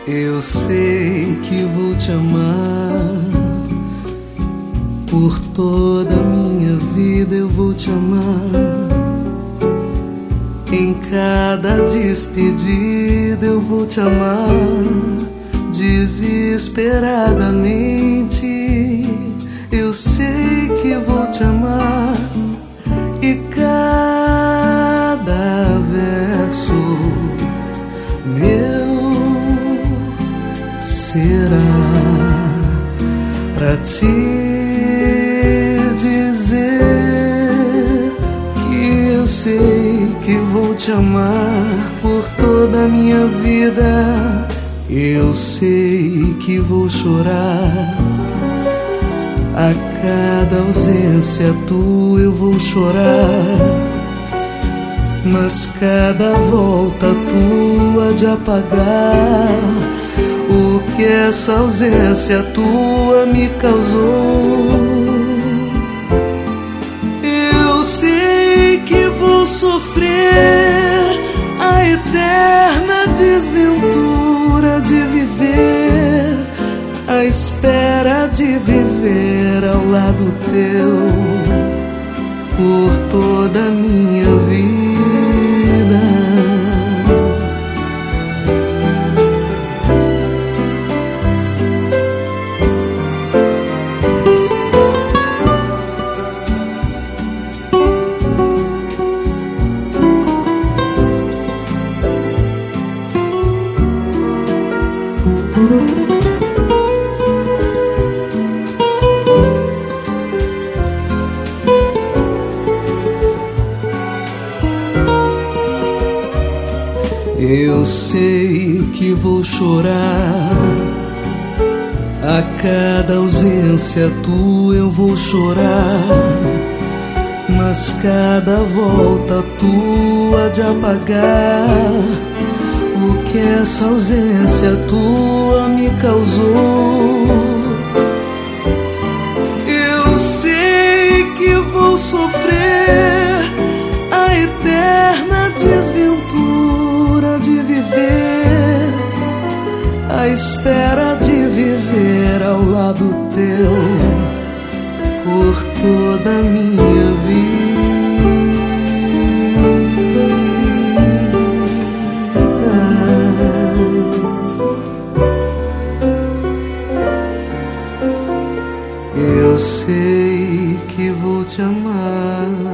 Eu sei que vou te amar por toda a minha vida, eu vou te amar. Em cada despedida eu vou te amar desesperadamente. Eu sei que vou te amar e cada verso meu será pra te dizer que eu sei que vou te amar por toda a minha vida. Eu sei que vou chorar a cada ausência tua, eu vou chorar, mas cada volta tua de apagar o que essa ausência tua me causou. Eu sei que vou sofrer a eterna desventura de viver, a espera de viver ao lado teu por toda a minha vida. Eu sei que vou chorar a cada ausência tua, eu vou chorar, mas cada volta tua de apagar o que essa ausência tua me causou. Eu sei que vou sofrer a eterna desventura de viver, a espera de viver ao lado teu por toda a minha vida. Eu sei que vou te amar